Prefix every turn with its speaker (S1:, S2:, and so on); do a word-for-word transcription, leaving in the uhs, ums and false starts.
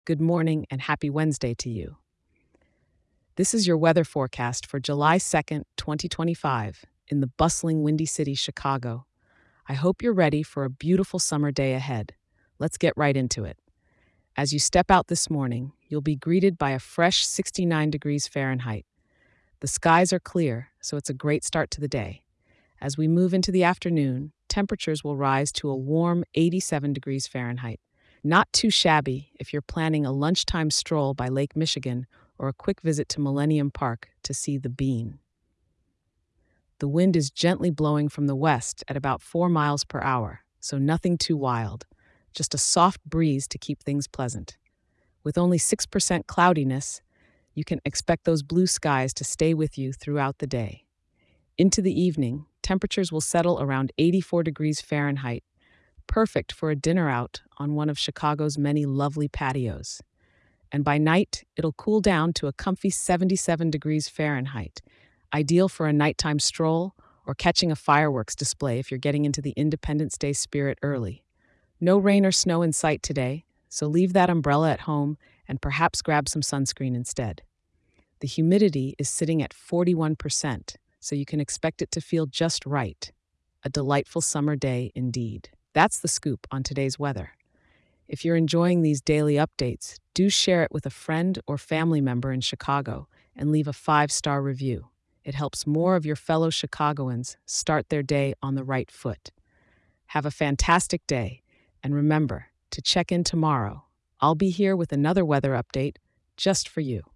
S1: Good morning and happy Wednesday to you. This is your weather forecast for July second, twenty twenty-five, in the bustling Windy City, Chicago. I hope you're ready for a beautiful summer day ahead. Let's get right into it. As you step out this morning, you'll be greeted by a fresh sixty-nine degrees Fahrenheit. The skies are clear, so it's a great start to the day. As we move into the afternoon, temperatures will rise to a warm eighty-seven degrees Fahrenheit. Not too shabby if you're planning a lunchtime stroll by Lake Michigan or a quick visit to Millennium Park to see the bean. The wind is gently blowing from the west at about four miles per hour, so nothing too wild, just a soft breeze to keep things pleasant. With only six percent cloudiness, you can expect those blue skies to stay with you throughout the day. Into the evening, temperatures will settle around eighty-four degrees Fahrenheit, perfect for a dinner out on one of Chicago's many lovely patios. And by night, it'll cool down to a comfy seventy-seven degrees Fahrenheit, ideal for a nighttime stroll or catching a fireworks display if you're getting into the Independence Day spirit early. No rain or snow in sight today, so leave that umbrella at home and perhaps grab some sunscreen instead. The humidity is sitting at forty-one percent, so you can expect it to feel just right. A delightful summer day indeed. That's the scoop on today's weather. If you're enjoying these daily updates, do share it with a friend or family member in Chicago and leave a five-star review. It helps more of your fellow Chicagoans start their day on the right foot. Have a fantastic day, and remember to check in tomorrow. I'll be here with another weather update just for you.